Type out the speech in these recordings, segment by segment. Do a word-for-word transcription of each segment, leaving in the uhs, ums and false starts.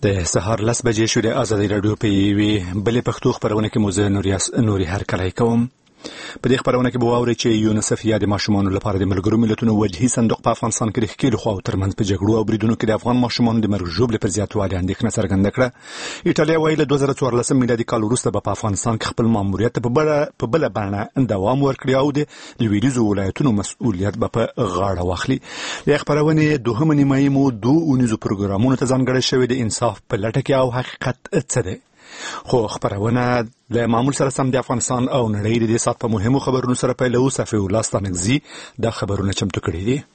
د سهار لس بجې شو د ازادي راډیو په یوې بلې پښتو خپرونه کې مو زه نوري هرکلی کوم. په دې خپرونه کې به واورئ چې یونیسف یا د ماشومانو لپاره د ملګرو ملتونو وجهي صندوق په افغانستان کې د ښکېلو خواو ترمنځ په جګړو او بریدونو کې د افغان ماشومانو د مرګ ژوبلې پر زیاتوالي اندېښنه څرګنده کړه. ایټالیا وایي له دوه زره څوارلسم میلادي کال وروسته به په افغانستان کې خپل ماموریت په بله بڼه دوام ورکړي او د لویدیځو ولایتونو مسؤلیت به په غاړه واخلي. د خپرونې دوهمه نیمایي مو دوه اونیزو پروګرامونو ته ځانګړی شوی د انصاف په لټه کې او حقیقت څه دی. خو خبرونه له معمول سره سم د افغانستان او نړۍ د دې سات په مهمو خبرونو سره پیلو. صفي الله ستانکزي دا خبرونه چمتو کړي دي.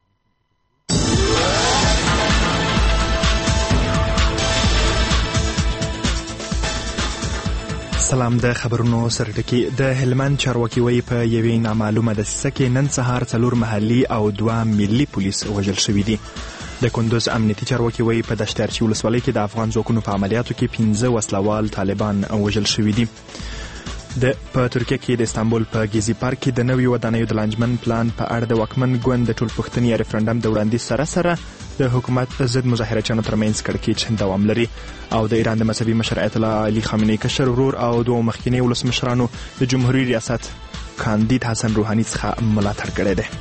سلام. د خبرونو سرټکی د هلمند چارواکي وایي په یوې نامعلومه دسیسه کې نن سهار څلور محلي او دوه ملي پولیس وژل شوي دي. د کندوز امنیتي چارواکي وایي په دشت ارچي ولسوالۍ کې د افغان ځواکونو په عملیاتو کې پنځه وسلوال طالبان وژل شوي دي. د په ترکیه کې د استانبول په گیزي پارک کې د نویو ودانیو د لانجمن پلان په اړه د واکمن ګوند د ټولپوښتنې ریفرنډم د وړاندیز سره سره د حکومت ضد مظاهرچیانو ترمنځ کړکېچ دوام لري او د ایران د مذهبي مشر آیت الله علي خامنه‌ای کشر ورور او دوه مخکینی ولسمشرانو د جمهوریت ریاست کاندید حسن روحاني څخه ملاتړ کړی دی.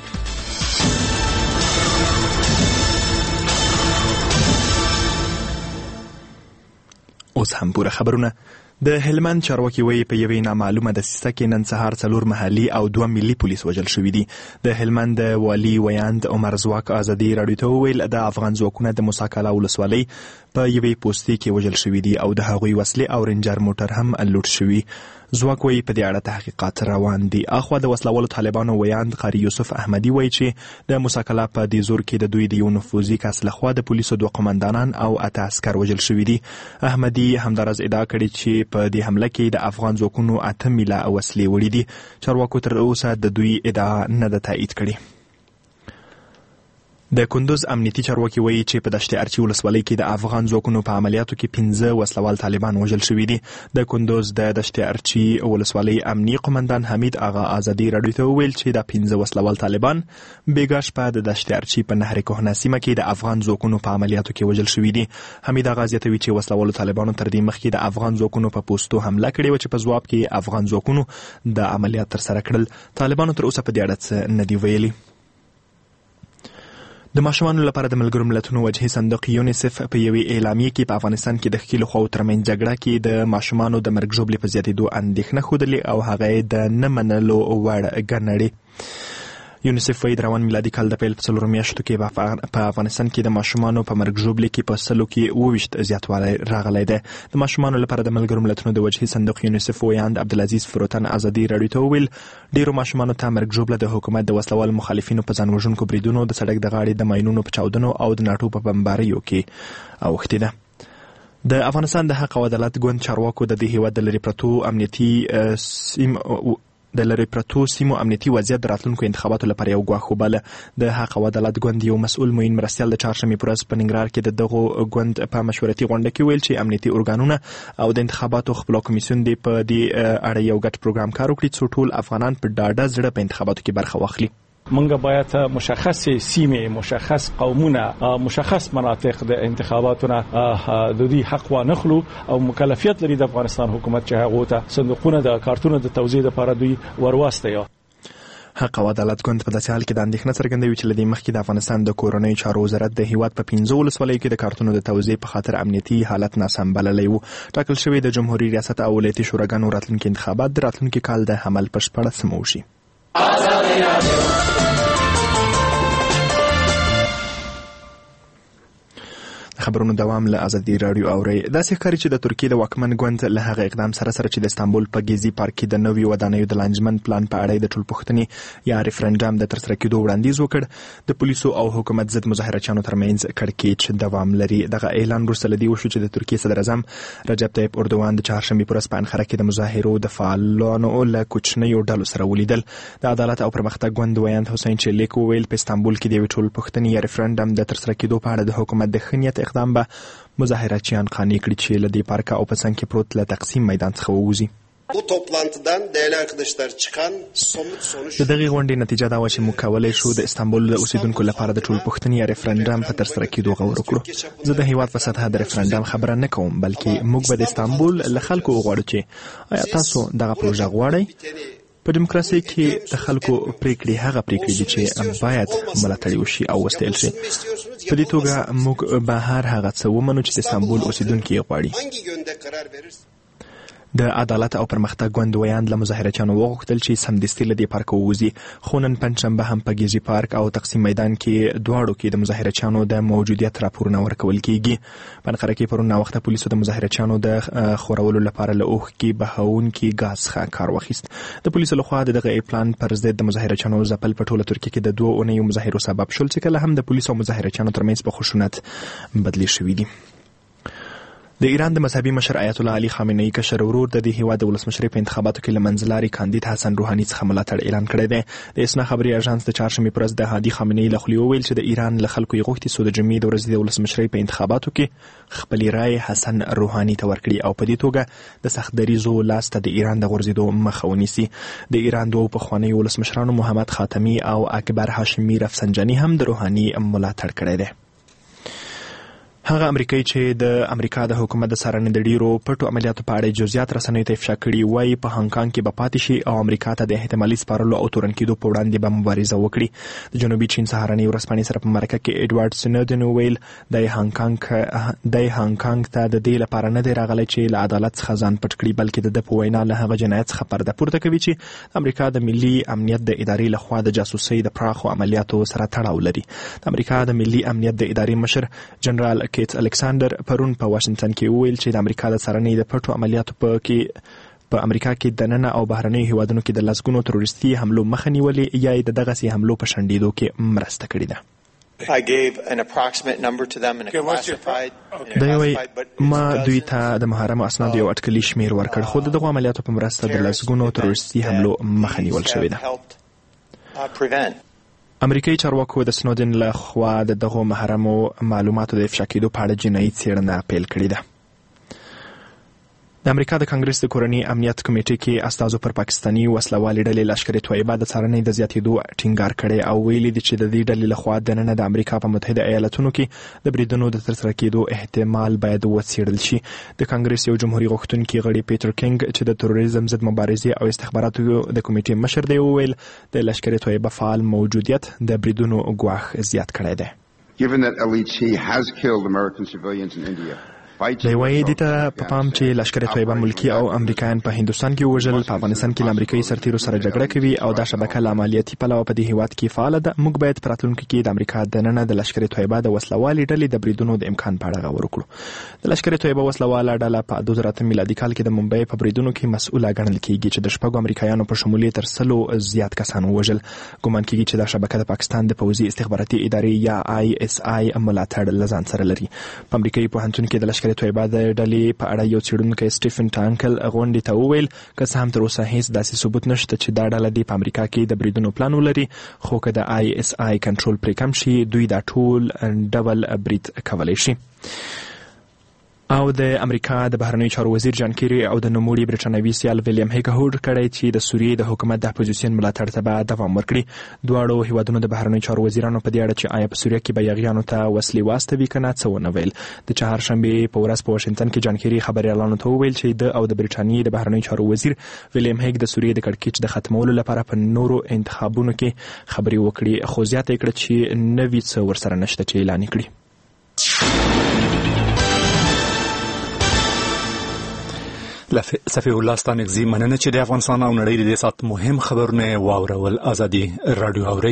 اوس هم پوره خبرونه. د هلمند چارواکي وایي په یوې نامعلومه دسیسه کې نن سهار څلور محلي او دوه ملي پولیس وژل شوي دي. د هلمند د والي ویاند عمر ځواک ازادي راډیو ته وویل د افغان ځواکونه د موسی کلا ولسوالۍ په یوې پوستې کې وژل شوي دي او د هغوی وسلې او رینجر موټر هم لوټ شوي. ځواک وایي په دې اړه تحقیقات روان دي. اخوا د وسلوالو طالبانو ویاند قاری یوسف احمدي وایي چې د موسی کلا په دې زور کې د دوی د یو نفوذي کس لخوا د پولیسو دوه قمندانان او اته عسکر وژل شوي دي. احمدي همداراز ادعا کړې چې په دې حمله کې د افغان ځواکونو اته میله وسلې وړي دي. چارواکو تر اوسه د دوی ادعا نه ده تایید کړې. د کندوز امنیتي چارواکي وایي چې په دشت ارچي ولسوالۍ کې د افغان ځواکونو په عملیاتو کې پنځه وسلوال طالبان وژل شوي دي. د کندوز د دشت ارچي ولسوالۍ امني قمندان حمید آغا ازادي راډیو ته وویل چې د پنځه وسلوال طالبان بیګا شپه د دشت ارچي په نهر کهنه سیمه کې د افغان ځواکونو په عملیاتو کې وژل شوي دي. حمید آغا زیاتوي چې وسلوالو طالبانو تر دې مخکې د افغان ځواکونو په پوستو حمله کړې وه چې په ځواب کې افغان ځواکونو د عملیات ترسره کړل. طالبانو تر اوسه په دې اړه څه نه دي ویلي. د ماشومانو لپاره د ملګرو ملتونو وجهي صندوق یونیسف په یوې اعلامیه کې په افغانستان کې د ښکېلو خواو ترمنځ جګړه کې د ماشومانو د مرګ ژوبلې په زیاتېدو اندېښنه ښودلې او هغه یې د نه منلو وړ ګڼلې. یونیسف وایي د روان میلادي کال د پیل په څلورو میاشتو کې په افغانستان کې د ماشومانو په مرګ ژوبلې کې په سلو کې اووه ویشت زیاتوالی راغلی دی. د ماشومانو لپاره د ملګرو ملتونو د وجهي صندوق یونیسف ویاند عبدالعزیز فروتن ازادي راډیو ته وویل ډیرو ماشومانو ته مرګ ژوبله د حکومت د وسلوال مخالفینو په ځان وژونکو بریدونو، د سړک د غاړې د ماینونو په چاودنو او د ناټو په بمباریو کې اوښتې ده. د افغانستان د حق او عدالت ګوند چارواکو د دې هیواد د لرې پرتو امنیتي سیمو د لرې پرتو سیمو امنیتي وضعیت د راتلونکو انتخاباتو لپاره یو ګواښ وباله. د حق او عدالت ګوند یو مسؤل معین مرستیال د چهارشنبې په ورځ په ننګرهار کې د دغو ګوند په مشورتي غونډه کې ویل چې امنیتي ارګانونه او د انتخاباتو خپلواک کمیسیون دې په دې اړه یو ګډ پروګرام کار وکړي څو ټول افغانان په ډاډه زړه په انتخاباتو کې برخه واخلي. منګه باید مشخص سیمه، مشخص قومونه، مشخص مناطق د انتخاباتونه د دې حق و نخلو او مکلفیت لري د افغانستان حکومت چې هغه ته صندوقونه د کارتونو د توزیع لپاره دوی ورواستي. حق او عدالت ګوند په داسې حال کې د اندېښنه څرګندوي چې له دې مخکې د افغانستان د کورنیو چارو وزارت د هیواد په پنځو ولسوالیو کې د کارتونو د توزیع په خاطر امنیتي حالت ناسم بللی و. ټاکل شوی د جمهوریت ریاست او ولایتي شوراګانو راتلونکي انتخابات د راتلونکي کال د حمل په شپاړسمه وشي. خبرونو دوام له ازادي راډیو اوري. داسې ښکاري چې د ترکیې د واکمن ګوند له هغه اقدام سره سره چې د استانبول په گیزي پارک کې د نویو ودانیو د لانجمن پلان په اړه د ټولپوښتنې یا ریفرنډم د ترسره کېدو وړاندیز وکړ. د پولیسو او حکومت ضد مظاهرچیانو ترمنځ کړکېچ دوام لري. دغه اعلان وروسته له دې وشو چې د ترکیې صدر اعظم رجب طیب اردوغان د چهارشنبې په ورځ په انقره کې د مظاهرو د فعالانو له کوچنیو ډلو سره ولیدل. د عدالت او پرمختګ ګوند ویاند حسین چلیک وویل په استانبول کې د یوې ټولپوښتنې یا ریفرنډم د ترسره کېدو په اړه د حکومت د ښه نیت اقدام به مظاهرچیان قانع کړي چې له دې پارکه او په څنګ کې پروت له تقسیم میدان څخه ووځي. Bu toplantıdan değerli arkadaşlar çıkan somut sonuç د دغه غونډې نتیجه دا و چې موږ کولای شو د استانبول د اوسیدونکو لپاره د ټولپوښتنې یا ریفرنډم په ترسره کېدو غور وکړو. زه د هیواد په سطحه د ریفرنډم خبره نه کوم، بلکې موږ به د استانبول له خلکو وغواړو چې آیا تاسو دغه پروژه غواړئ؟ په دیموکراسي کې د خلکو پریکړې هغه پریکړې دي چې باید ملاتړ وشي او وستایل شي. په دې توګه موږ به هر هغه څه ومنو چې د استانبول اوسیدونکي یې غواړي. د عدالت او پرمختګ ګوند ویاند له مظاهرچیانو وغوښتل چې سمدستي له دې پارک ووځي، خو نن پنجشنبه هم په ګیزي پارک او تقسیم میدان کې دواړو کې د مظاهرچیانو د موجودیت راپورونه ورکول کیږي. په انقره کې پرون ناوخته پولیسو د مظاهرچیانو د خورولو لپاره له اوښکې بهونکي ګاز څخه کار واخیست. د پولیسو لخوا د دغه پلان پر ضد د مظاهرچیانو ځپل په ټوله ترکیه کې د دوه اونیو مظاهرو سبب شول چې کله هم د پولیسو او مظاهرچیانو ترمنځ په خشونت بدلی شوي دي. د ایران د مذهبي مشر آیت الله علي خامنه‌ای کشر ورور د دې هیواد د ولسمشرۍ په انتخاباتو کې له منځلاري کاندید حسن روحاني څخه ملاتړ اعلان کړی دی. د اسنا خبري اژانس د چهارشنبې پر ورځ د هادي خامنه‌ای له خولې وویل چې د ایران له خلکو یې غوښتي څو د جمعې د ورځې د ولسمشرۍ په انتخاباتو کې خپلې رایې حسن روحاني ته ورکړي او په دې توګه د سخت دریځو لاس ته د ایران د غورځېدو مخه ونیسي. د ایران دوه پخوانیو ولسمشرانو محمد خاتمي او اکبر هاشمي رفسنجاني هم د روحاني ملاتړ کړی دی. هغه امریکایي چې د امریکا د حکومت د څارنې د ډیرو پټو عملیاتو په اړه جزئیات رسنیو ته افشا کړي وایي په هانګ کانګ کې به پاتې شي او امریکا ته د احتمالي سپارلو او تورن کېدو په وړاندې به مبارزه وکړي. د جنوبي چین سهارنۍ ورځپاڼې سره په مرکه کې ایډوارډ سنودن وویل د هانګ کانګ د هانګ کانګ ته د دې لپاره نه دی راغلی چې له عدالت څخه ځان پټ کړي، بلکې د ده په وینا له هغه جنایت څخه پرده پورته کوي چې امریکا د ملي امنیت د ادارې لخوا د جاسوسۍ د پراخو عملیاتو سره تړاو لري. د امریکا د ملي امنیت د ادارې مشر جنرال کیت الکساندر پرون په واشنگټن کې وویل چې د امریکا د څارنې د پټو عملیاتو په کې په امریکا کې د ننه او بهرنیو هیوادونو کې د لسګونو تروریستي حملو مخه نیولې یا د دغسې حملو په شنډېدو کې مرسته کړې ده. I gave an approximate number to them in a classified دا یوي ما دوی ته د محرم اسناد یو اټکلي شمیر ورکړ، خو دغه عملیاتو په مرسته د لسګونو تروریستي حملو مخه نیول شوې ده. امریکایي چارواکو د سنودن له خوا د دغو محرمو معلوماتو د افشا کېدو په اړه جنایي څېړنه پیل کړې ده. د امریکا د کانګرس د کورني امنیت کمیټې کې استازو پر پاکستاني وسلوالې ډلې لشکر طیبه د څارنې د زیاتېدو ټینګار کړی او ویلي دي چې د دې ډلې لخوا دننه د امریکا په متحده ایالتونو کې د بریدونو د ترسره کېدو احتمال باید وڅېړل شي. د کانګرس یو جمهوریت غوښتونکي غړي پیټر کینګ چې د تروریزم ضد مبارزې او استخباراتو د کمیټې مشر دی وویل د لشکر طیبه فعال موجودیت د بریدونو ګواښ زیات کړی دی. Given that L H C has killed American civilians in India, دی وایي دې ته په پام چې لشکر طیبه ملکی او امریکایان په هندوستان کې وژل، په افغانستان کې له امریکایي سرتیرو سره جګړه کوي او دا شبکه له عملیاتي پلوه په دې هیواد کې فعاله ده. موږ باید په راتلونکي کې د امریکا دننه د لشکر طیبه د وسلوالې ډلې د بریدونو د امکان په اړه غور وکړو. د لشکر طیبه وسلواله ډله په دوه زره اته میلادي کال کې د ممبئی په بریدونو کې مسؤله ګڼل کېږي چې د شپږو امریکایانو په شمول تر سلو زیات کسان وژل. ګومان کېږي چې دا شبکه د پاکستان د پوځي استخباراتي ادارې یا آی اس آی ملاتړ لزان سره لري. په امریکایي پوهنتون کې د لشکر طیبه د په اړه یو څېړونکی سټیفن ټانکل غونډې ته وویل که څه هم تر اوسه هیڅ داسې ثبوت نشته چې دا ډله دې په امریکا کې د بریدونو پلان ولري، خو که د آی اس آی کنټرول پرې کم شي دوی دا ټول ډبل برید کولی شي. او د امریکا د بهرنیو چارو وزیر جان کیری او د نوموړي برټانوي سیال ویلیام هیګ هوډ کړی چې د سوریې د حکومت د اپوزیسیون ملاتړ ته به دوام ورکړي. دواړو هیوادونو د بهرنیو چارو وزیرانو په دې اړه چې آیا په سوریه کې به یاغیانو ته وسلې واستوي که نه څه ونه ویل. د چهارشنبې په ورځ په واشنګټن کې جان کیری خبریالانو ته وویل چې د او د برټانیې د بهرنیو چارو وزیر ویلیام هیګ د سوریې د کړکېچ د ختمولو لپاره په نورو انتخابونو کې خبرې وکړي، خو زیاته یې کړه چې نوي څه ورسره نشته چې اعلان کړي. صفی الله ستانکزی مننه چې د افغانستان او نړۍ د دې سات مهم خبرونه واورول. ازادي رادیو اوري.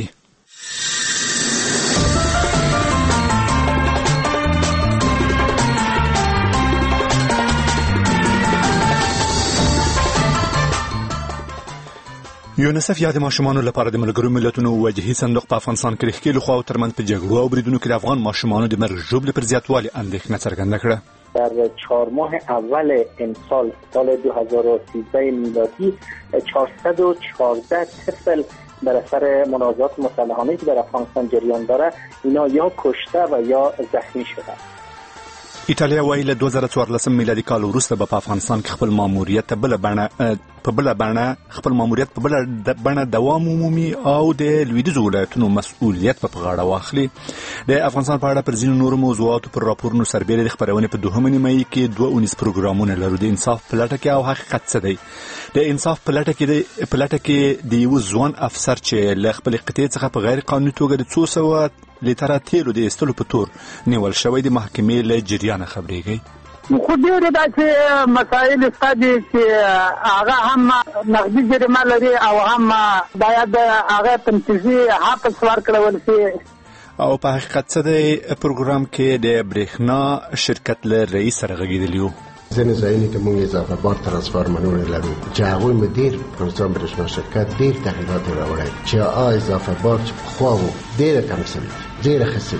یونیسف یا د ماشومانو لپاره د ملګرو ملتونو وجهي صندوق په افغانستان کې د ښکېلو خواو ترمنځ په جګړو او بریدونو کې د افغان ماشومانو د مرګ ژوبلې پر زیاتوالي اندېښنه څرګنده کړه. در چهار ماه اول امسال سال دو هزار و سیزده میلادی چهارصد و چهارده طفل در اثر منازعات مسلحانه که در افغانستان جریان داره اینا یا کشته و یا زخمی شدند. ایټالیا وایي له دوه زره څوارلسم میلادي کال وروسته به په افغانستان کې خپل ماموریت بله بڼه په بله بڼه خپل ماموریت په بله بڼه دوام ومومي او د لویدیځو ولایتونو مسؤلیت په غاړه واخلي. د افغانستان په اړه پر ځینو نورو موضوعاتو پر راپورونو سربېره د خپرونې په دوهمه نیمایي کې دوه اونیز پروګرامونه لرو. د انصاف په لټه کې او حقیقت څه دی؟ د انصاف په لټه کې په لټه کې د یو ځوان افسر چې له خپل قطعې څخه په غیر قانوني توګه د څو سوه لیټره تیلو د ایستلو په تور نیول شوی د محکمې له جریانه خبرېږي. خو ډېرې داسې مسایل شته دي چې هغه هم نقدي جریمه لري او هم باید هغه تنفیذي حبس ورکړل شي. او په حقیقت څه دی پروګرام کې د برېښنا شرکت له رئیس سره غږېدلی وو. ځینې ځایونه کې موږ اضافه بار ترانسفارمرونه لرو چې هغوی مو ډېر په نظام برېښنا شرکت ډېر تغییرات یې راوړی چې هغه اضافه بار چې پخوا وو ډېره کم شوي ډېره ښه شوي.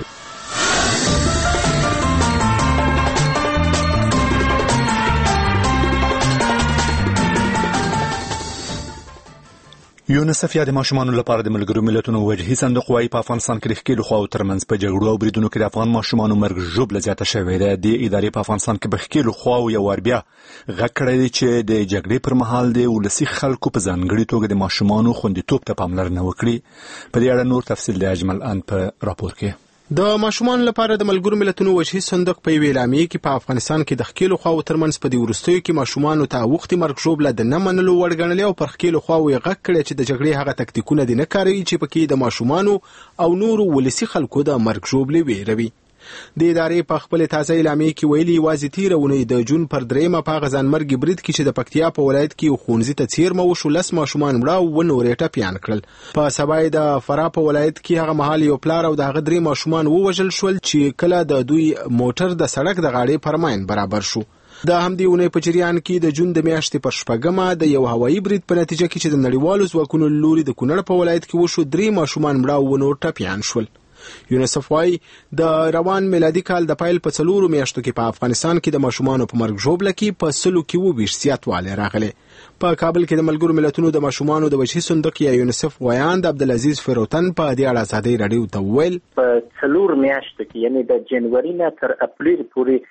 یونیسف یا د ماشومانو لپاره د ملګرو ملتونو وجهي صندوق وايي په افغانستان کې د ښکېلو خواو ترمنځ په جګړو او بریدونو کې د افغان ماشومانو مرګ ژوبله زیاته شوې ده. د ادارې په افغانستان کې په ښکېلو خواو یو وار بیا غږ کړی دی چې د جګړې پر مهال د ولسي خلکو په ځانګړي توګه د ماشومانو خوندیتوب ته پاملرنه وکړي. په دې اړه نور تفصیل د اجمل ان په راپور کې. د ماشومان لپاره د ملګرو ملتونو وجهي صندوق په ویلامي کې په افغانستان کې د ښکېلو خواو ترمنځ په دې وروستیو کې ماشومان ته وختي مرګ ژوبله د نه منلو وړ ګڼلې او پر ښکېلو خواو یې غږ کړی چې د جګړې هغه تکتیکونه دي نه کاروي چې پکې د ماشومانو او نورو ولسي خلکو د مرګ ژوبلې ویروي. د ادارې په خپل تازه اعلامیه کې ویلي یوازې تیره اونۍ د جون پر دریمه په هغه ځانمرګي برید کې چې د پکتیا په ولایت کې یو ښوونځي ته څیرمه وشو لس ماشومان مړه او اووه نور یې ټپیان کړل. په سبا یې د فراه په ولایت کې هغه مهال یو پلار او د هغه درې ماشومان ووژل شول چې کله د دوی موټر د سړک د غاړې پر ماین برابر شو. د همدې اونۍ په جریان کې د جون د میاشتې پر شپږمه د یو هوایي برید په نتیجه کې چې د نړیوالو ځواکونو له لوري د کونړ په ولایت کې وشو درې ماشومان مړه او اووه نور ټپیان شول. یونیسف وايي د روان میلادي کال د پایل په څلورو میاشتو کې په افغانستان کې د ماشومانو په مرګ ژوبله کې په سلو کې اووه ویشت زیاتوالی راغلی. په کابل کې د ملګرو ملتونو د ماشومانو د وجهي صندوق یا یونیسف وایاند عبدالعزیز فروتن په دې اړه ازادۍ راډیو ته وویل په څلور میاشتو کې یعنی د جنوري نه تر اپریل پورې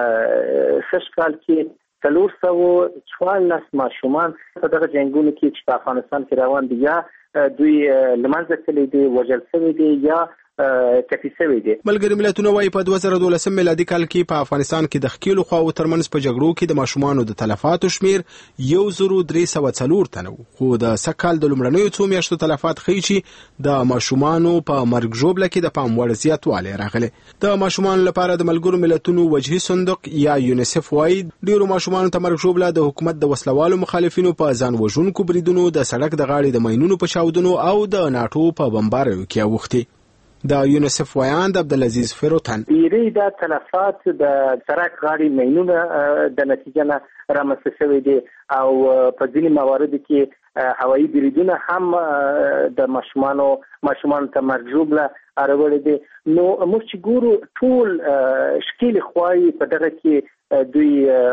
په سږ کال کې څلور سوه څوارلس ماشومان په دغه جنګونو کې چې په افغانستان کې روان دي یا دوی له منځه تللي دي وژل شوي دي یا کفي شوي دي. ملګري ملتونه وايي په دوه زره دولسم میلادي کال کې په افغانستان کې د ښکېلو خواو ترمنځ په جګړو کې د ماشومانو د تلفاتو شمیر یو زرو درې سوه څلور تنه و، خو د سږ کال د لومړنیو څو میاشتو تلفات ښیي چې د ماشومانو په مرګ ژوبله کې د پام وړ زیاتوالی راغلی. د ماشومانو لپاره د ملګرو ملتونو وجهي صندوق یا یونیسف وايي ډیرو ماشومانو ته مرګ ژوبله د حکومت د وسلوالو مخالفینو په ځان وژونکو بریدونو، د سړک د غاړې د ماینونو په چاودنو او د ناټو په بمباریو کې اوښتي. د یونیسف وایاند عبدالعزیز فروتن ډیری د تلفات د سړک غاړې ماینونه د نتیجه نه رامنځته شوي دي او په ځینې مواردو کې هوایي بریدونه هم د ماشومانو ماشومانو ته مرګ ژوبله اړولې دي. نو موږ چې ګورو ټول ښکېلې خواوې په دغه کې دوی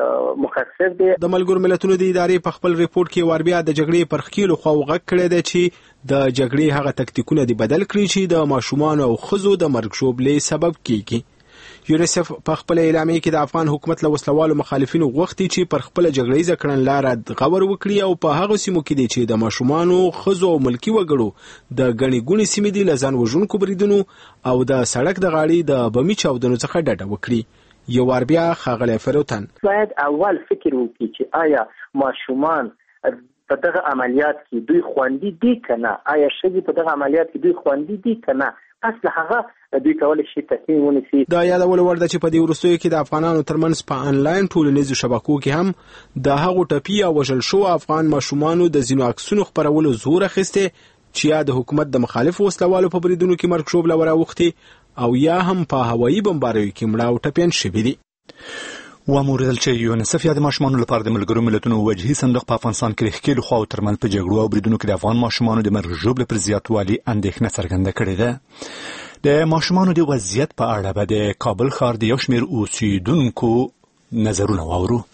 مقصر دي. د ملګرو ملتونو د ادارې په خپل ریپورت کې وار بیا د جګړې پر ښکېلو خواو غږ کړی دی چې د جګړې هغه تکتیکونه دي بدل کړي چې د ماشومانو او ښځو د مرګ ژوبلې سبب کیږي. یونیسف په خپل اعلامیه کې د افغان حکومت له وسلوالو مخالفینو غوښتي چې پر خپل جګړیزه کړنلاره غور وکړي او په هغه سیمو کې دي چې د ماشومانو، ښځو او ملکي وګړو د ګڼې ګوڼې سیمې دي له ځان وژونکو بریدونو او د سړک د غاړې د بمي چاودنو څخه ډډه وکړي. یو وار بیا ښاغلی فروتن باید اول فکر وکړي چې آیا ماشومان په دغه عملیات کې دوی خوندي دي که نه، آیا ښځې په دغه عملیات کې دوی خوندي دي که نه، پس له هغه دوی کولی شي تصمیم ونیسي. دا یادولو وړ ده چې په دې وروستیو کې د افغانانو ترمنځ په انلاین ټولنیزو شبکو کې هم د هغو ټپي او وژل شوو افغان ماشومانو د ځینو عکسونو خپرولو زور اخیستی چې یا د حکومت د مخالفو وسلوالو په بریدونو کې مرګ ژوبله وراوښتې او یا هم په هوایي بمباریو کې مړه او ټپیان شوي دي. واموریدل چې یونیسف یا د ماشومانو لپاره د ملګرو ملتونو وجهي صندوق په افغانستان کې د ښکېلو خواو ترمنځ په جګړو او بریدونو کې د افغان ماشومانو د مرګ ژوبلې پر زیاتوالي اندېښنه څرګنده کړې ده. د ماشومانو د وضعیت په اړه به د کابل ښار د یو شمېر اوسیدونکو نظرونه واورو.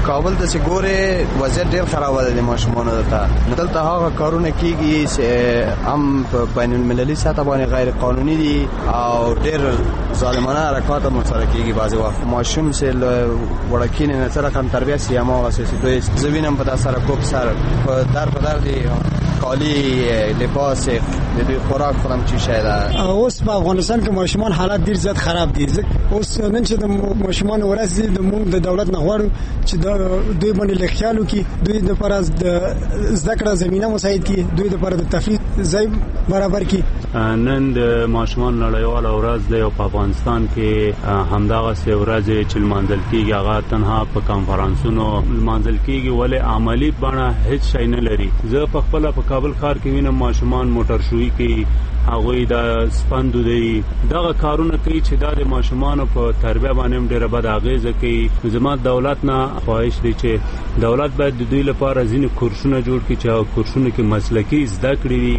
کابل ته چې ګوره وضعیت ډیر خراب دی د ماشومانو ته. دلته هغه کارونه کیږي چې هم په بین المللي سطح باندې غیر قانوني دي او ډیر ظالمانه حرکات هم سره کیږي. بعضی وخت ماشوم چې وړکین نه سره کم تربیت سی هم هغه څه دوی زوینم په تاسو کوب سره په در په در دي کالی لباس د دوی خوراک خودم چی شایده. اوس په افغانستان کې ماشومان حالات ډیر زیات خراب دي. اوس نن چې د ماشومان ورځ د موږ د دولت نه غواړو چې دوی باندې لخیالو کې دوی د پر از د ذکر زمينه مساعد کې دوی د پر د تفریح ځای برابر کې. نن د ماشومان نړیواله ورځ د په افغانستان کې همدغه سه ورځ چې لمانځل کیږي هغه تنها په کانفرنسونو لمانځل کیږي ولې عملی بڼه هیڅ شي نه لري. زه په خپل په کابل ښار کې وینم ماشومان موټر شوي کوي هغه د سپندو دی دغه کارونه کوي چې د ماشومان په تربیه باندې ډیره بد اغیزه کوي. زموږ دولت نه خواهش دی چې دولت باید د دوی لپاره ځینې کورسونه جوړ کړي چې کورسونه کې مسلکي زده کړې وي.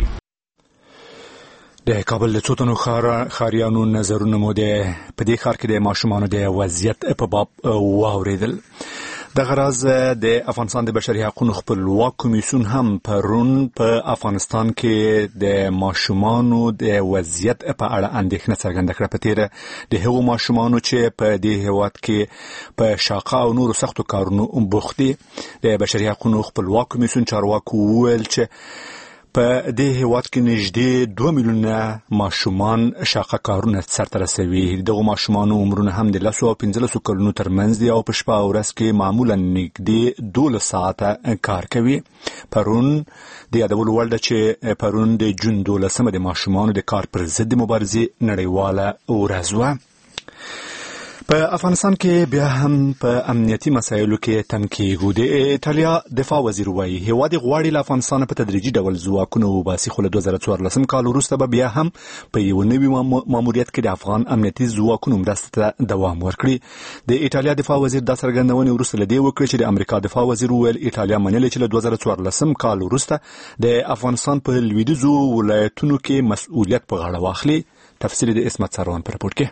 د کابل د څوتنو خاریانو نظرونه مو ده په دې ښار کې د ماشومانو د وضعیت په باب واوریدل. د غراز د افغانستان د بشري حقوقو خپلواک کمیسیون هم پرون په افغانستان کې د ماشومانو د وضعیت په اړه اندېښنه څرګنده کړه. په تیر د هغو ماشومانو چې په دې هیواد کې په شاقه او نورو سختو کارونو بوخت دي د بشري حقوقو خپلواک کمیسیون چارواکو وویل چې په دې هیواد کې نږدې دوه میلیونه ماشومان شاقه کارونه سرته رسوي. دغه ماشومان عمرونه هم د لسو او پنځلسو کلونو ترمنځ دي او په شپه او ورځ کې معمولا نږدې دولس ساعته کار کوي. پرون د یادولو وړ ده چې پرون د جون دولسمه د ماشومانو د کار پر ضد مبارزې نړیواله ورځ وه. په افغانستان کې بیا هم په امنیتي مسایلو کې تم کېږو. د ایټالیا دفاع وزیر وایي هیواد غواړي له افغانستان په تدریجي ډول ځواکونه وباسي خو له دوه زره څوارلسم کال وروسته به بیا هم په یو نوي ماموریت کې د افغان امنیتي ځواکونو مرستې ته دوام ورکړي. د ایټالیا دفاع وزیر دا څرګندونې وروسته له دې وکړې چې د امریکا دفاع وزیر وویل ایټالیا منلې چې له دوه زره څوارلسم کال وروسته د افغانستان په لویدیځو ولایتونو کې مسؤلیت په غاړه واخلي. تفصیل د اسمت سروان پر رپورټ کې.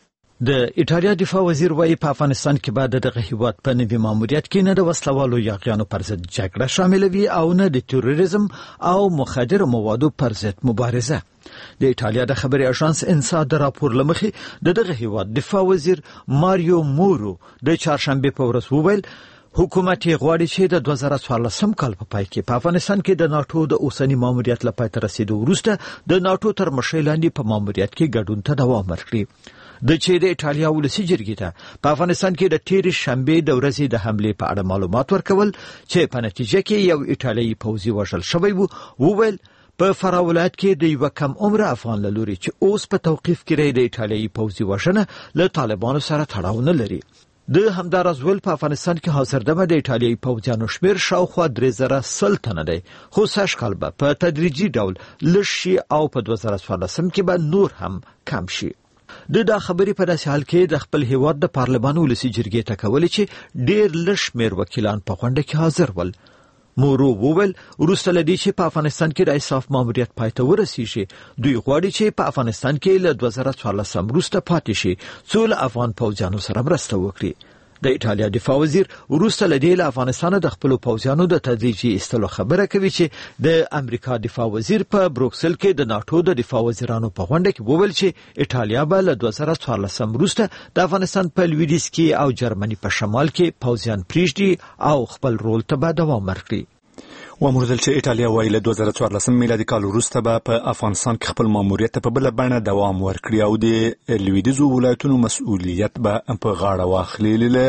د ایټالیا دفاع وزیر وايي په افغانستان کې بعد دغه هیواد په نوي ماموریت کې نه د وسلوالو یاغیانو پر ضد جګړه شامل وي او نه د تروریزم او مخدر موادو پر ضد مبارزه. د ایټالیا د خبري اژانس انسا د راپور لمخې د دغه هیواد دفاع وزیر ماریو مورو د چهارشنبه په ورځ وویل حکومت غواړي چې د دوه زره څوارلسم کال په پای کې په افغانستان کې د ناتو د اوسنی ماموریت لپاره تر رسیدو وروسته د ناتو تر مشرۍ لاندې په ماموریت کې ګډون ته دوام ورکړي. د چې د ایټالیا ولسی جرګې ته په افغانستان کې د تیر شنبه د ورځې د حمله په اړه معلومات ورکول چې په نتیجه کې یو ایټالیایی پوځي وژل شوی وو. وویل په فراه ولایت کې د یو کم عمر افغان لوري چې اوس په توقيف کې د ایټالیایی پوځي وژنه له طالبانو سره تړاو نه لري. د همدارز ول په افغانستان کې حاضر دمه د ایټالیایی پوځیانو شمیر شاوخوا درې زره سل تنه دی خو سږ کال به په تدریجي ډول لشي او په دوه زره څوارلسم کې به نور هم کم شي. د دا خبرې په داسې حال کې د خپل هیواد د پارلمان ولسی جرګې ته کولې چې ډیر لږ شمیر وکیلان په غونډه کې حاضر ول. مورو وویل وروسته لدی چې په افغانستان کې د انصاف ماموریت پای ته ورسیږي دوی غواړي چې په افغانستان کې له دوه زره څوارلسم وروسته پاتې شي څو له افغان پوځیانو سره مرسته وکړي. د ایټالیا دفاع وزیر وروسته لدی له افغانستان د خپل پوځیانو د تدریجي استلو خبره کوي چې د امریکا دفاع وزیر په بروکسل کې د ناتو د دفاع وزیرانو په غونډه کې وویل چې ایټالیا به له دوه زره څوارلسم وروسته د افغانستان په لویدیځ کې او جرمني په شمال کې پوځیان پریږدي او خپل رول ته به دوام ورکړي. ومردل چې ایټالیا وايي له دوه زره څوارلسم میلادي کال وروسته به په افغانستان کې خپل ماموریت په بل بڼه دوام ورکړي او د لویدیځو ولایتونو مسؤلیت به په غاړه واخلي.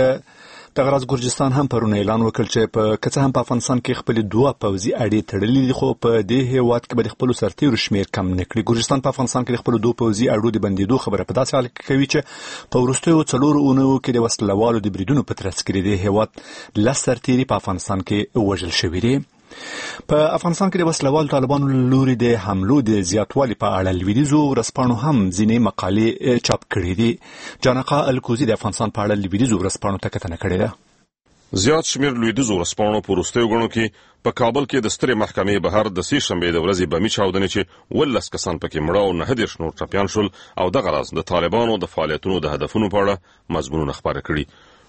له د غراز ګرجستان هم پرون اعلان وکړ چې په کڅه هم په افغانستان کې خپل دوه پوځي اړې تړلې دي خو په دې هیواد کې به خپل سرتیرو شمیر کم نکړي. ګرجستان په افغانستان کې خپل دوه پوځي اړو د بندیدو خبره په داسې حال کې کوي چې په وروستیو څلورو اونیو کې د وسلوالو د بریدونو په ترڅ کې د هیواد لس سرتیري په افغانستان کې وژل شوي دي. په افغانستان کې د وسلوال طالبانو لوري د حملو د زیاتوالي په اړه لویدیځو ورځپاڼو هم ځینې مقالې چاپ کړې دي. جانقا الکوزي د افغانستان په اړه لویدیځو ورځپاڼو ته کتنه کړې ده. زیات شمیر لویدیځو ورځپاڼو په وروستیو غړو کې په کابل کې د سترې محکمې بهر د سې شنبې د ورځې بمي چاودنې چې ولس کسان پکې مړه او نه دېرش نور ټپیان شول او دغه راز د طالبانو د فعالیتونو د هدفونو په اړه مضمونونه خپاره کړي.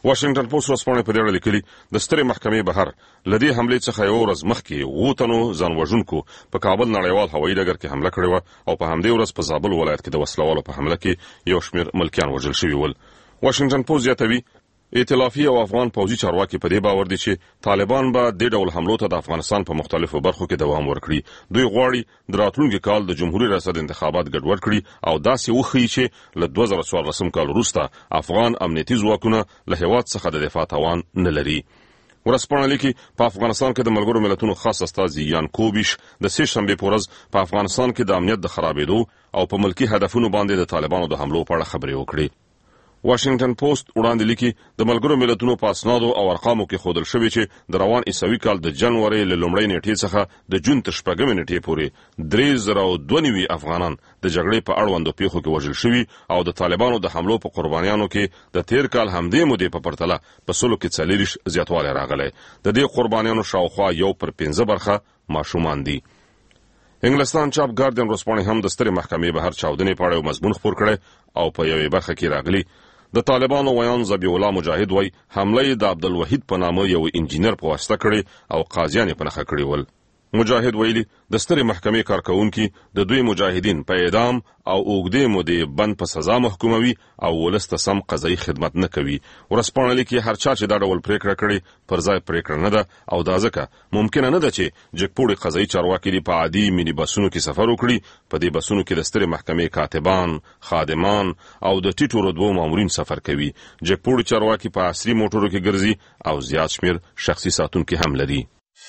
واشنگټن پوسټ ورځپاڼه په دې اړه لیکلي د سترې محکمې بهر لدی حمله څخه یو ورځ مخکې ووتنو ځانوژونکو په کابل نړیوال هوایي ډګر کې حمله کړې و او په همدې ورځ په زابل ولایت کې د وسلوالو په حمله کې یو شمېر ملکیان وژل شوي ول. واشنگټن پوسټ زیاتوي ائتلافي او افغان پوځي چارواکي په دې باور دي چې طالبان به د ډول حملو ته د افغانستان په مختلفو برخو کې دوام ورکړي. دوی غواړي د راتلونکي کال د جمهوریت ریاست انتخابات ګډوډ کړي او داسې وښیي چې له دوه زره څوارلسم کال وروسته افغان امنیتي ځواکونه له هېواد څخه د دفاع توان نه لري. ورځپاڼه لیکي په افغانستان کې د ملګرو ملتونو خاص استازي یان کوبیش د سې شنبې په ورځ په افغانستان کې د امنیت د خرابېدو او په ملکی هدفونو باندې د طالبانو د حملو په اړه خبرې وکړي. واشنگټن پوسټ وړاندې لیکي د ملګرو ملتونو په اسنادو او ارقامو کې ښودل شوی چې د روان عیسوي کال د جنوري له لومړۍ نیټې څخه د جون تر شپږمې نیټې پورې درې زره او دوه نوي افغانان د جګړې په اړوندو پیښو کې وژل شوي او د طالبانو د حملو په قربانیانو کې د تیر کال همدې مودې په پرتله په سلو کې څلوېښت زیاتوالی راغلی. د دې قربانیانو شاوخوا یو پر پنځه برخه ماشومان دي. انګلستان چاپ ګارډین ورځپاڼې هم د سترې محکمې بهر چاودنې په اړه یو مضمون خپور کړی او په یوې برخه کې راغلی د طالبانو ویان ذبیح الله مجاهد وای حمله د عبدالوحید په نامه یو انجینر په واسطه کړي او قاضیان په نخښه کړي ول. مجاهد ویلي د سترې محکمې کارکونکي د دوی مجاهدین په اعدام او اوږدې مودې بند په سزا محکوموي او ولس ته سم قضایي خدمت نه کوي. ورځپاڼه لیکي هر چا چې دا ډول پریکړه کړې پر ځای پریکړه نه ده او دا ځکه ممکنه نه ده چې جګپوړي قضایي چارواکي دې په عادي مینی بسونو کې سفر وکړي. په دې بسونو کې د سترې محکمې کاتبان، خادمان او د ټیټو رتبو مامورین سفر کوي. جګپوړي چارواکي په عصري موټرو کې ګرځي او زیات شمیر شخصي ساتونکي هم لري.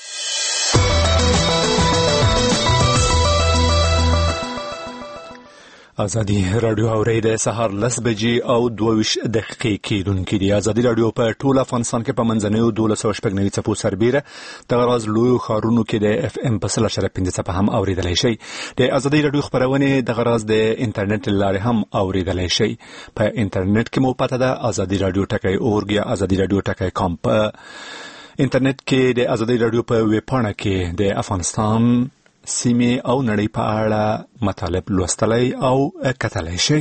ازادي رادیو اوري د سهار لس بجې او دوه دقیقې کېدونکې دي. ازادي رادیو په ټول افغانستان کې په منځنیو دولس سوه شپږ نوي څپو سربیره د غراز لویو ښارونو کې د اف ام په سل اشاریه پنځه څپه هم اورېدلی شي. د ازادي رادیو خپرونې د غراز د انټرنیټ له لارې هم اورېدلی شي. په انټرنیټ کې مو پته ده ازادي رادیو ټکی اورګ یا ازادي رادیو ټکی کام. په انټرنیټ کې د ازادي رادیو په ویب پاڼه کې د افغانستان سیمې او نړۍ په اړه مطالب لوستلی او کتلی شي.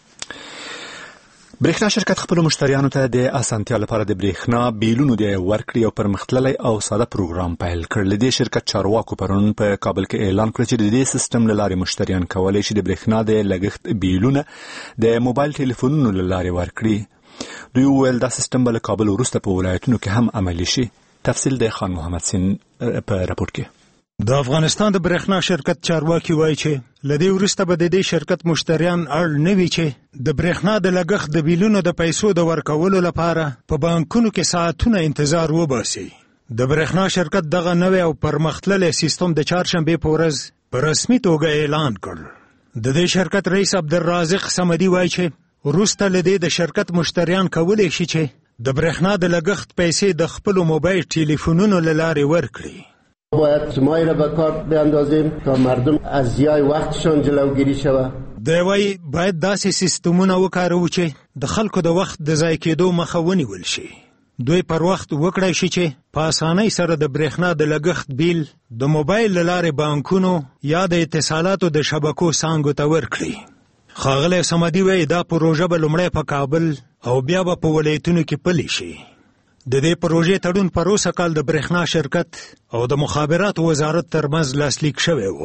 برېښنا شرکت خپل مشتریانو ته د اسانتیا لپاره د برېښنا بیلونو د ورکړې او پرمختللی او ساده پروګرام پیل کړ. د دې شرکت چارواکو پرون په کابل کې اعلان کړ چې د دې سیستم له لارې مشتریان کولی شي د برېښنا د لګښت بیلونه د موبایل ټلیفونونو له لارې ورکړي. دوی وویل دا سیستم به له کابل وروسته په ولایتونو کې هم عملي شي. تفصیل د خان محمد سین په راپور کې. د افغانستان د برېښنا شرکت چارواکي وایي چې له دې وروسته به د دې شرکت مشتریان اړ نه وي چې د برېښنا د لګښت د بیلونو د پیسو د ورکولو لپاره په بانکونو کې ساعتونه انتظار وباسي. د برېښنا شرکت دغه نوی او پرمختللی سیستم د چهارشنبې په ورځ په رسمي توګه اعلان کړ. د دې شرکت رئیس عبدالرازق صمدي وایي چې وروسته له دې د شرکت مشتریان کولی شي چې د برېښنا د لګښت پیسې د خپلو موبایل ټلیفونونو له لارې ورکړي. باید زمایی را به کار بیاندازیم تا مردم از ضیاع وقتشان جلوگیری شود. دی وایي باید داسې سیستمونه وکاروو چې د خلکو د وخت د ضایع کېدو مخه ونیول شي. دوی پر وخت وکړای شي چې په اسانۍ سره د برېښنا د لګښت بیل د موبایل له لارې بانکونو یا د اتصالاتو د شبکو څانګو ته ورکړي. ښاغلی صمدي وایي دا پروژه به لومړی په کابل او بیا به په ولایتونو کې پلي شي. د دې پروژې تړون پر اوسه کال د برېښنا شرکت او د مخابراتو وزارت ترمنځ لاسلیک شوی و.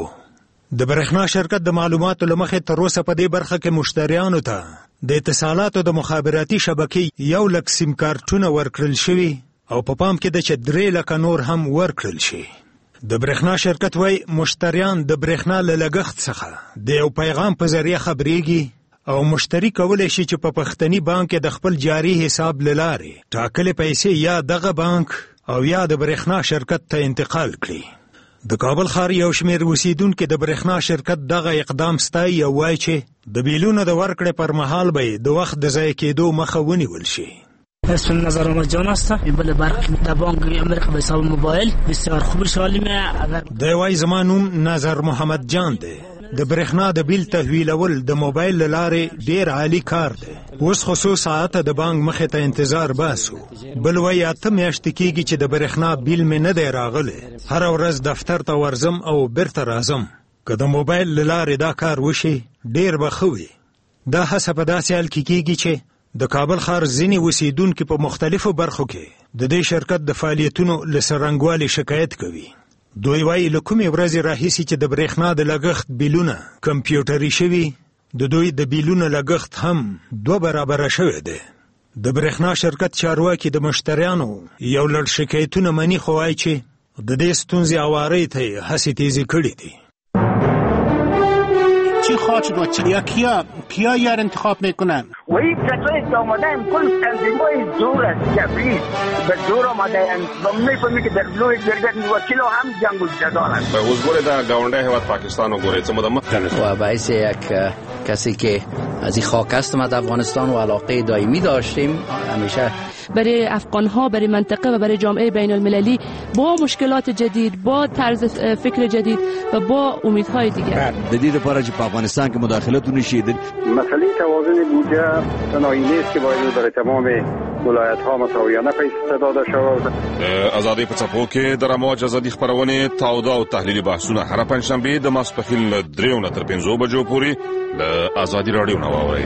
د برېښنا شرکت د معلوماتو له مخې تر اوسه په دې برخه کې مشتریانو ته د اتصالاتو د مخابراتي شبکې یو لک سیم کارتونه ورکړل شوي او په پام کې ده چې درې لکه نور هم ورکړل شي. د برېښنا شرکت وایي مشتریان د برېښنا له لګښت څخه د یو پیغام په ذریعه خبرېږي او مشتری کولی شي چې په پښتني بانک کې د خپل جاري حساب له لارې ټاکلې پیسې یا دغه بانک او یا د برېښنا شرکت ته انتقال کړي. د کابل ښار یو شمېر اوسیدونکي د برېښنا شرکت دغه اقدام ستایي او وایي چې د بیلونو د ورکړې پر مهال به د وخت د ضایع کېدو مخه ونیول شي. اسم نظر محمد جان است. بله برق در بانک امریکا به حساب موبایل بسیار خوب شالمه. اگر دی وایي زما نوم نظر محمد جان دی. د برېښنا د بیل تحویلول د موبایل له لارې ډېر عالی کار دی. اوس خو څو ساعته د بانک مخې ته انتظار باسو. بل وایي اته میاشتې کېږي چې د برېښنا بیل مې نه دی راغلی. هره ورځ دفتر ته ورځم او بیرته راځم. که د موبایل له لارې دا کار وشي ډېر به ښه وي. دا هڅه په داسې حال کې کېږي چې د کابل ښار ځینې اوسیدونکي په مختلفو برخو کې د دې شرکت د فعالیتونو له سرنګوالي شکایت کوي. دوی وایي له کومې ورځې راهیسې چې د برېښنا د لګښت بیلونه کمپیوټري شوي، د دوی د بیلونو لګښت هم دوه برابره شوی دی. د برېښنا شرکت چارواکي د مشتریانو یو لړ شکایتونه مني، خو وایي چې د دې ستونزې اوارۍ ته یې هڅې تیزې کړي دي. چی خواهد شد و چیا کیا کیا یار انتخاب میکنن؟ وی کسایی که آمده هم کل تنظیمای زور است کفریز به زور آمده هم و میفهمی که در بلوی گردت وکیل هم جنگ و جدال است. اوس ګوره دا گاونډی هیواد پاکستان وګورئ څه موده مخکې و باعث یک کسی که از این خاک هستم از افغانستان و علاقه دائمی داشتیم همیشه برای افغان‌ها، برای منطقه و برای جامعه بین المللی با مشکلات جدید، با طرز فکر جدید و با امیدهای دیگر. جدید لپاره چې په افغانستان کې مداخلت ونشي. مسئله توازن بودجه تنهایی نیست که باید برای تمام ولایت‌ها مساویانه پیسې داده شود. ازادي په څپو کې د رموج ازادي خبرونه تاوده او تحلیلي بحثونه هر پنځشنبه د ماسپښین له دریو نه تر پنځو بجو پورې د ازادي رادیو نه واورئ.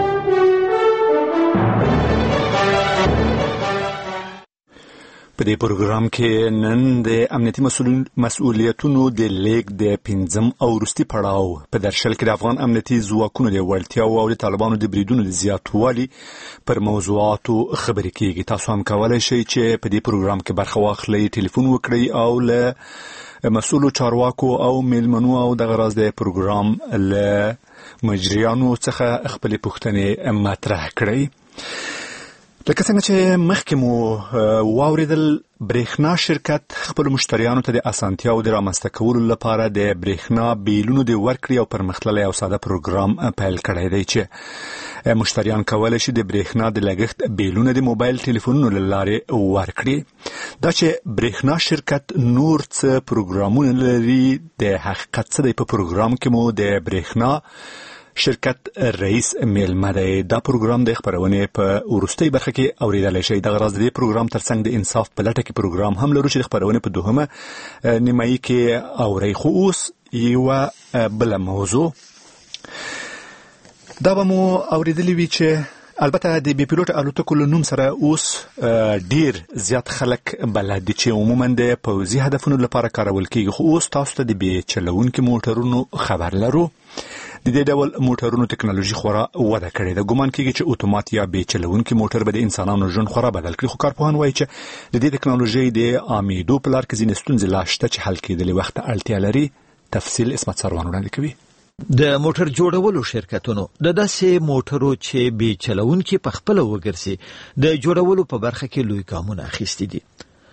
په دې پروګرام کې نن د امنیتي مسؤلیتونو د لیک د پنځم او وروستي پړاو په درشل کې د افغان امنیتي ځواکونو د وړتیاو او د طالبانو د بریدونو د زیاتوالي پر موضوعاتو خبرې کیږي. تاسو هم کولای شئ چې په دې پروګرام کې برخه واخلئ، ټلیفون وکړئ او له مسؤلو چارواکو او میلمنو او د غراض د پروګرام له مجریانو څخه خپل پوښتنې مطرح کړئ. لکه څنګه چې مخکې مو واوریدل، برېښنا شرکت خپل مشتریانو ته د اسانتیاو د رامنځته کولو لپاره د برېښنا بیلونو د ورکړې او پرمختللی او ساده پروګرام پیل کړی دی چې مشتریان کولی شي د برېښنا د لګښت بیلونه د موبایل ټلیفونونو له لارې ورکړي. دا چې برېښنا شرکت نور څه پروګرامونه لري، د حقیقت څه دی په پروګرام کې مو د برېښنا شرکت رئیس میلمه دی. دا پروګرام د خبرونه په وروستۍ برخه کې اوریدل شي. د غرض د پروګرام ترڅنګ د انصاف په لټه کې پروګرام هم لرو چې د خبرونه په دوهمه نیمایي کې اوري. خو اوس یو بل موضوع دا به مو اوریدلی وي چې البته د بي پیلوټ الوتکو له نوم سره اوس ډیر زیات خلک بلد دي چې عموما د پوځي هدفونو لپاره کارول کیږي. خو اوس تاسو ته د بي چلونکو موټرونو خبر لرو. د دې ډول موټرونو ټکنالوژي خورا وده کړې ده. ګومان کېږي چې اتومات یا بې چلونکي موټر به د انسانانو ژوند خورا بدل کړي. خو کارپوهان وایي چې د دې ټکنالوژۍ د عامېدو په لار کې ځینې ستونزې لا شته چې حل کېدلې وخت ته اړتیا لري. تفصیل اسمت سروان وړاندې کوي. د موټر جوړولو شرکتونو د داسې موټرو چې بې چلونکي په خپله وګرځي د جوړولو په برخه کې لوی ګامونه اخیستي دي.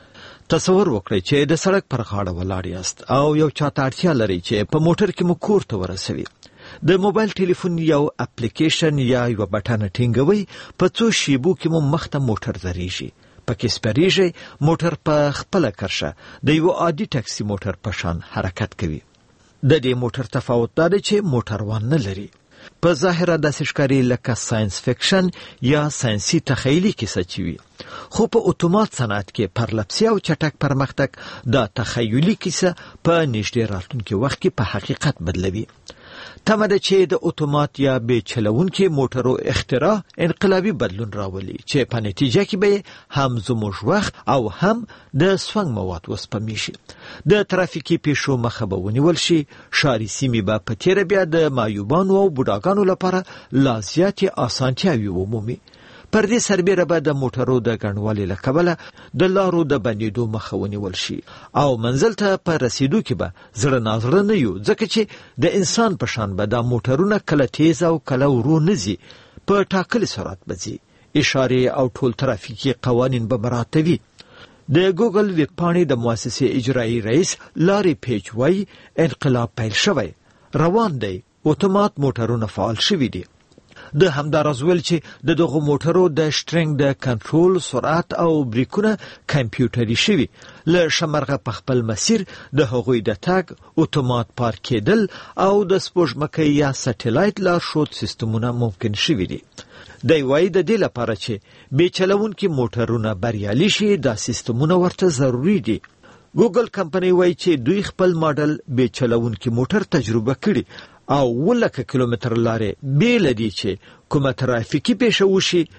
تصور وکړئ چې د سړک پر غاړه ولاړ یاست او یو چاته اړتیا لري چې په موټر کې مو کور ته ورسوي. د موبایل ټلیفون یو اپلیکیشن یا یو بټن ټینګوي، په څو شیبو کې مو مخته موټر درېږي، پکې سپریږي، موټر په خپله کرشه د یو عادي ټاکسي موټر په شان حرکت کوي. د دې موټر تفاوت دا دی چې موټروان نه لري. په ظاهره داسې ښکاري لکه ساینس فکشن یا ساینسي تخیلي کیسه چې وي، خو په اتومات صنعت کې پرلپسې او چټک پرمختګ دا تخیلي کیسه په نږدې راتلونکي وخت کې په حقیقت بدلوي. تمه ده چې د اتومات یا بې چلونکي موټرو اختراع انقلابي بدلون راولي چې په نتیجه کې به هم زموږ وخت او هم د سونګ مواد وسپمې شي. د ترافیکي پیښو مخه به ونیول شي، ښاري سیمې به په تېره بیا د معیوبانو او بوډاګانو لپاره لا زیاتې اسانتیاوې ومومي. پر دې سربیره به د موټرو د ګڼوالي له کبله د لارو د بندېدو مخه ونیول شي او منزل ته په رسیدو کې به زړه نازړه نه یو، ځکه چې د انسان په شان به دا موټرونه کله تیز او کله ورو نه ځي، په ټاکلي سرعت به ځي. اشارې او ټول ترافیکي قوانین به مراعات وي. د ګوګل ویبپاڼې د مؤسسې اجرایي رئیس لاري پیج وایي انقلاب پیل شوی، روان دی، اتومات موټرونه فعال شوي دي. د همداراز ویل چې د دغه موټرو د شټرنګ د کنټرول سرعت او بریکونه کمپیوټري شوي، له شمرغه په خپل مسیر د هغوی د تګ، اتومات پارک کېدل او د سپوږمکۍ یا سټلایټ لارښود سیستمونه ممکن شوي دي. دی وایي د دې لپاره چې بې چلونکي موټرونه بریالي شي دا سیستمونه ورته ضروري دي. ګوګل کمپنۍ وایي چې دوی خپل ماډل بې چلونکي موټر تجربه کړي او ولکه کیلومتر لارې بې له دې چې کومه ترافیکي پیښه وشي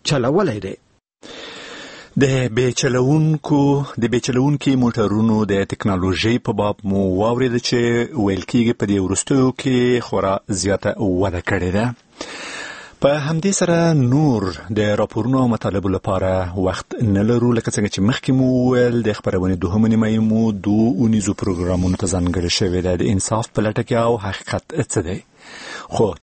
چلولای دی. د بیچلونکو د بیچلونکو موټرونو د ټکنالوژي په باب مو واورید چې ویل کېږي په دې وروستیو کې خورا زیاته وده کړې ده. په همدې سره نور د راپورونو مطالبه لپاره وخت نه لرو، لکه څنګه چې مخکې مو وویل د خپرونې دوهمه نیمه مو دوه اونیزو پروګرامونو ته ځانګړې شوې ده، د انصاف په لټه کې او حقیقت څه دی. خو